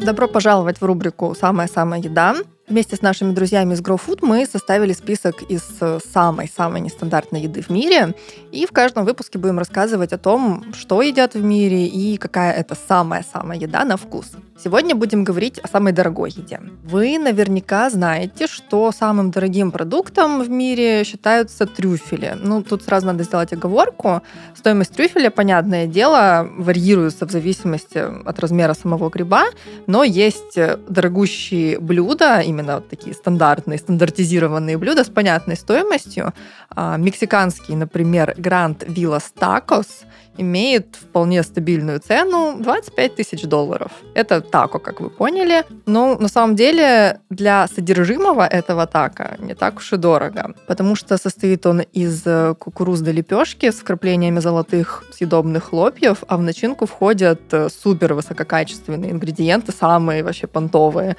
Добро пожаловать в рубрику «Самая-самая еда». Вместе с нашими друзьями из Grow Food мы составили список из самой-самой нестандартной еды в мире. И в каждом выпуске будем рассказывать о том, что едят в мире и какая это самая-самая еда на вкус. Сегодня будем говорить о самой дорогой еде. Вы наверняка знаете, что самым дорогим продуктом в мире считаются трюфели. Тут сразу надо сделать оговорку. Стоимость трюфеля, понятное дело, варьируется в зависимости от размера самого гриба, но есть дорогущие блюда, именно вот такие стандартизированные блюда с понятной стоимостью. Мексиканский, например, Grand Villas Tacos имеет вполне стабильную цену $25 000. Это тако, как вы поняли. Но на самом деле для содержимого этого тако не так уж и дорого, потому что состоит он из кукурузной лепешки с вкраплениями золотых съедобных хлопьев, а в начинку входят супер высококачественные ингредиенты, самые вообще понтовые.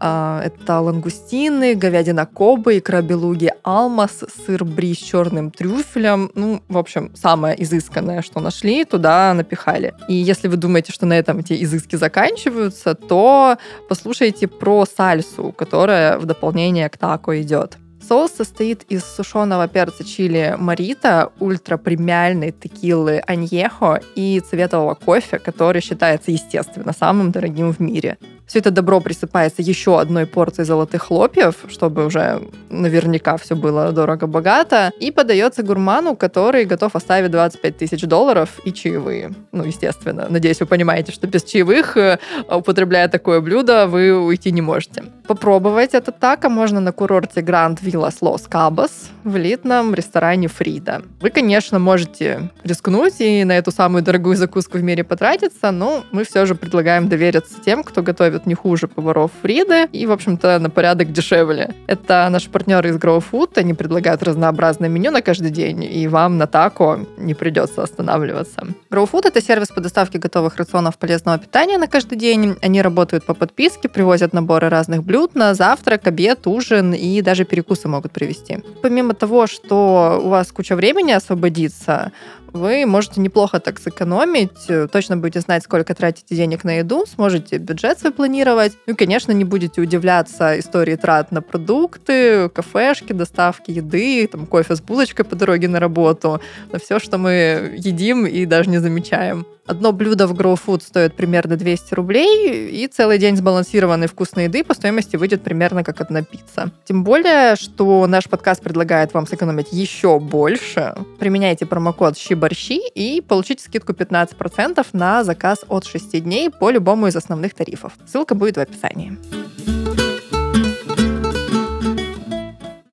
Это лангустины, говядина Кобе, икра белуги алмаз, сыр бри с черным трюфелем. В общем, самое изысканное, что нашли, туда напихали. И если вы думаете, что на этом эти изыски заканчиваются, то послушайте про сальсу, которая в дополнение к тако идет. Соус состоит из сушеного перца чили морито, ультрапремиальной текилы аньехо и цветового кофе, который считается, естественно, самым дорогим в мире. Все это добро присыпается еще одной порцией золотых хлопьев, чтобы уже наверняка все было дорого-богато, и подается гурману, который готов оставить $25 000 и чаевые. Естественно. Надеюсь, вы понимаете, что без чаевых, употребляя такое блюдо, вы уйти не можете. Попробовать это тако можно на курорте Grand Villas Los Cabos в элитном ресторане Фрида. Вы, конечно, можете рискнуть и на эту самую дорогую закуску в мире потратиться, но мы все же предлагаем довериться тем, кто готовит не хуже поваров Фриды и, в общем-то, на порядок дешевле. Это наши партнеры из Grow Food. Они предлагают разнообразное меню на каждый день, и вам на тако не придется останавливаться. Grow Food — это сервис по доставке готовых рационов полезного питания на каждый день. Они работают по подписке, привозят наборы разных блюд на завтрак, обед, ужин и даже перекусы могут привезти. Помимо того, что у вас куча времени освободится, вы можете неплохо так сэкономить, точно будете знать, сколько тратите денег на еду, сможете бюджет свой планировать. И, конечно, не будете удивляться истории трат на продукты, кафешки, доставки еды, кофе с булочкой по дороге на работу, на все, что мы едим и даже не замечаем. Одно блюдо в Grow Food стоит примерно 200 рублей, и целый день сбалансированной вкусной еды по стоимости выйдет примерно как одна пицца. Тем более, что наш подкаст предлагает вам сэкономить еще больше. Применяйте промокод «Щиборщи» и получите скидку 15% на заказ от 6 дней по любому из основных тарифов. Ссылка будет в описании.